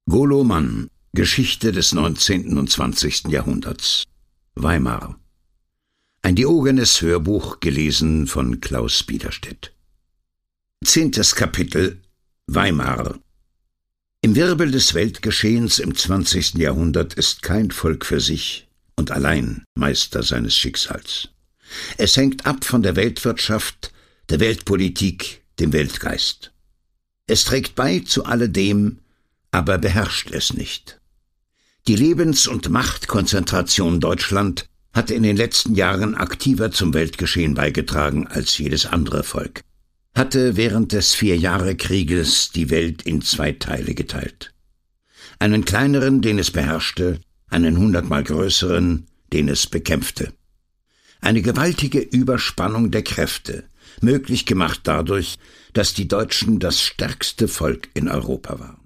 Golo Mann, Geschichte des 19. und 20. Jahrhunderts. Weimar. Ein Diogenes Hörbuch, gelesen von Klaus Biederstedt. 10. Kapitel. Weimar. Im Wirbel des Weltgeschehens im 20. Jahrhundert ist kein Volk für sich und allein Meister seines Schicksals. Es hängt ab von der Weltwirtschaft, der Weltpolitik, dem Weltgeist. Es trägt bei zu alledem, aber beherrscht es nicht. Die Lebens- und Machtkonzentration Deutschland hat in den letzten Jahren aktiver zum Weltgeschehen beigetragen als jedes andere Volk, hatte während des 4-Jahre-Krieges die Welt in 2 Teile geteilt. Einen kleineren, den es beherrschte, einen 100-mal größeren, den es bekämpfte. Eine gewaltige Überspannung der Kräfte, möglich gemacht dadurch, dass die Deutschen das stärkste Volk in Europa waren.